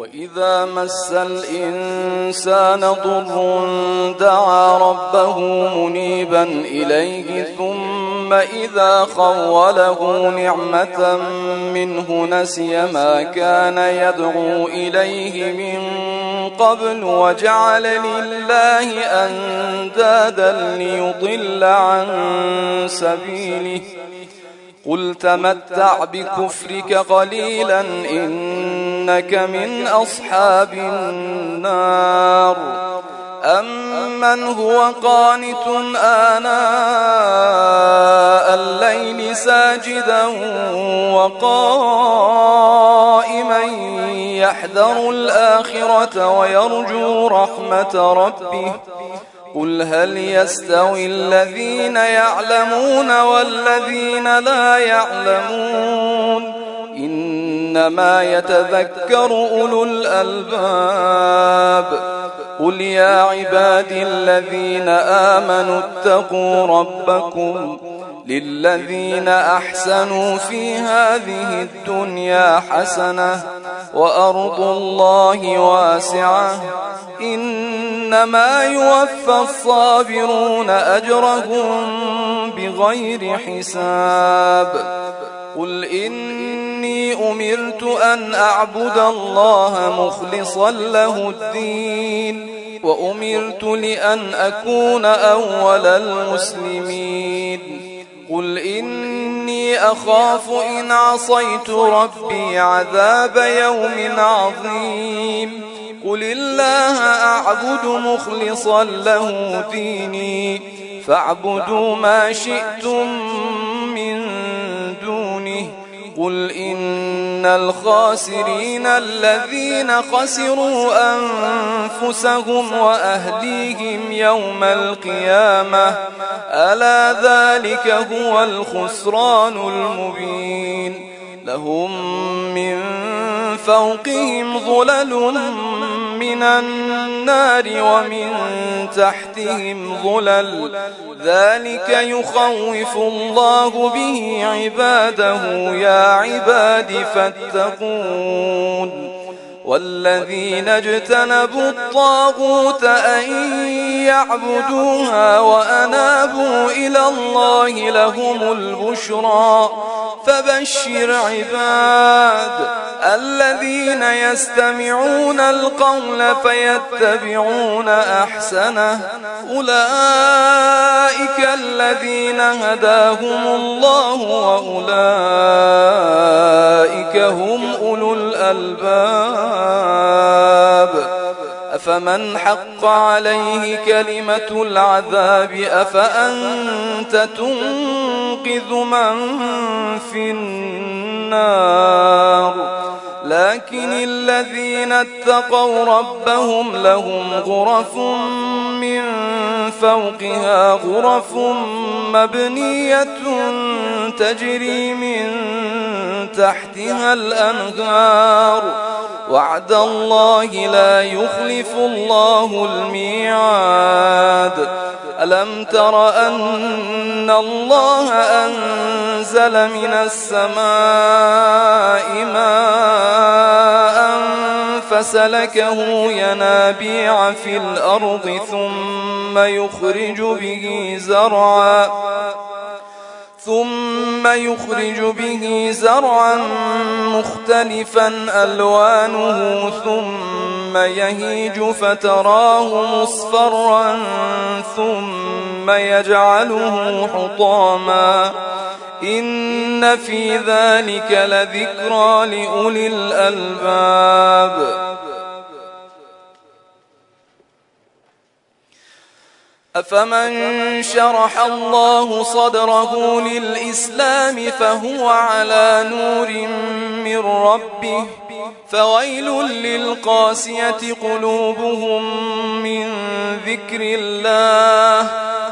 وإذا مس الإنسان ضر دعا ربه منيبا إليه ثم إذا خوله نعمة منه نسي ما كان يدعو إليه من قبل وجعل لله أندادا ليضل عن سبيله قل تمتع بكفرك قليلا إنك من أصحاب النار أمن هو قانت آناء الليل ساجدا وقائما يحذر الآخرة ويرجو رحمة ربه قل هل يستوي الذين يعلمون والذين لا يعلمون إنما يتذكر أولو الألباب قل يا عبادي الذين آمنوا اتقوا ربكم للذين أحسنوا في هذه الدنيا حسنة وأرض الله واسعة إنما يوفى الصابرون أجرهم بغير حساب قل إني أمرت أن أعبد الله مخلصا له الدين وأمرت لأن أكون أول المسلمين قل إني أخاف إن عصيت ربي عذاب يوم عظيم قل الله أعبد مخلصا له ديني فاعبدوا ما شئتم من دونه قل إن الخاسرين الذين خسروا أنفسهم وأهليهم يوم القيامة ألا ذلك هو الخسران المبين لهم من فوقهم ظلل من النار ومن تحتهم ظلل ذلك يخوف الله به عباده يا عباد فاتقون والذين اجتنبوا الطاغوت أن يعبدوها وأنابوا إلى الله لهم البشرى فبشر عباد الذين يستمعون القول فيتبعون أحسنه أولئك الذين هداهم الله وأولئك هم أولو الألباب أفمن حق عليه كلمة العذاب أفأنت تنقذ من في النار لكن الذين اتقوا ربهم لهم غرف من فوقها غرف مبنية تجري من تحتها الأنهار وعد الله لا يخلف الله الميعاد ألم تر أن الله أنزل من السماء ماء فسلكه ينابيع في الأرض ثم يخرج به زرعا مختلفا ألوانه ثم يهيج فتراه مصفرا ثم يجعله حطاما إن في ذلك لذكرى لأولي الألباب أفمن شرح الله صدره للإسلام فهو على نور من ربه فويل للقاسية قلوبهم من ذكر الله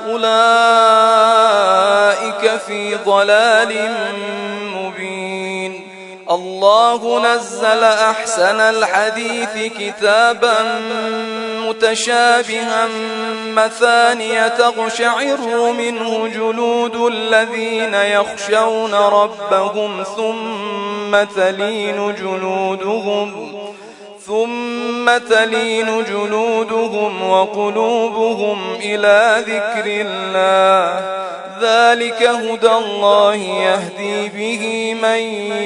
أولئك في ضلال مبين الله نزل أحسن الحديث كتابا متشابها مثانية تقشعر منه جلود الذين يخشون ربهم ثم ثم تلين جلودهم وقلوبهم إلى ذكر الله ذلك هدى الله يهدي به من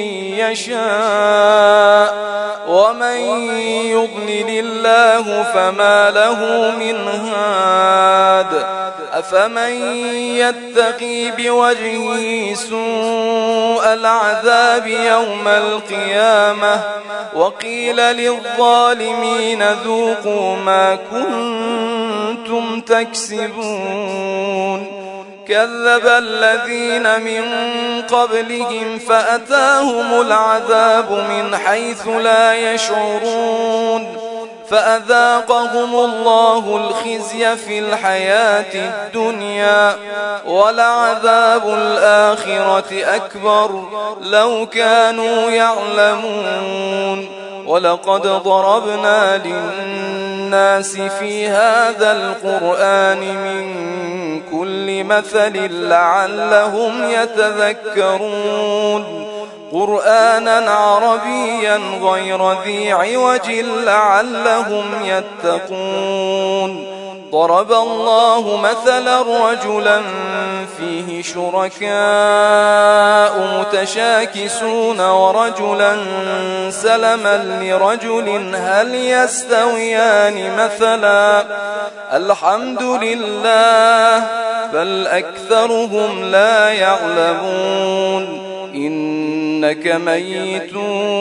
يشاء ومن يضلل الله فما له من هاد أفمن يتقي بوجهه سوء العذاب يوم القيامة وقيل للظالمين ذوقوا ما كنتم تكسبون كذب الذين من قبلهم فأتاهم العذاب من حيث لا يشعرون فأذاقهم الله الخزي في الحياة الدنيا ولعذاب الآخرة أكبر لو كانوا يعلمون ولقد ضربنا للناس في هذا القرآن من كل مثل لعلهم يتذكرون قرآنا عربيا غير ذي عوج لعلهم يتقون ضرب الله مثلا رجلا فيه شركاء متشاكسون ورجلا سلما لرجل هل يستويان مثلا الحمد لله بل أكثرهم لا يعلمون إنك ميت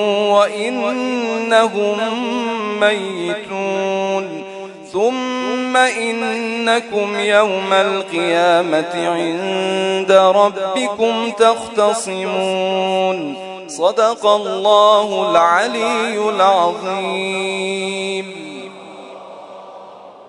وإنهم ميتون ثم إنكم يوم القيامة عند ربكم تختصمون صدق الله العلي العظيم.